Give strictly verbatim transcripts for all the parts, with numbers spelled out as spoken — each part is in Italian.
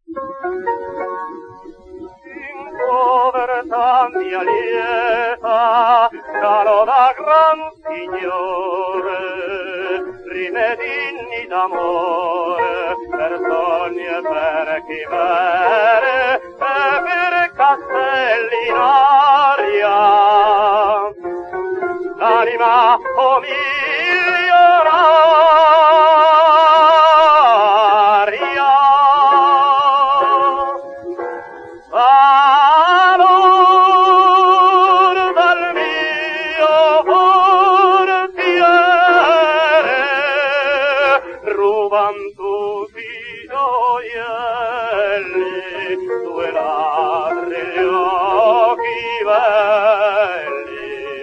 In povertà mia lieta, sarò da gran signore, rimedini d'amore, per sogni e per chimere, e per castelli in aria. L'anima o milionaria, valor dal mio portiere, ruban tutti i gioielli, due ladri gli occhi belli.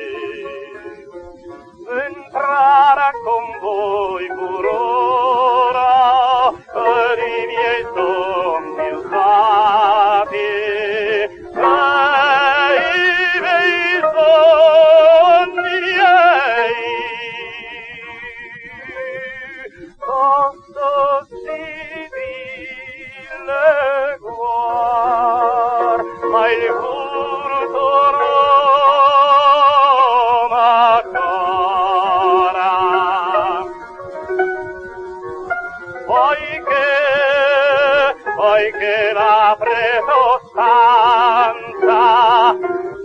Entrare con voi pur ora, ed i miei sogni usati, e i miei sogni miei, tanto civile guar, ma il furto Roma cara. Poiché, poiché la presostanza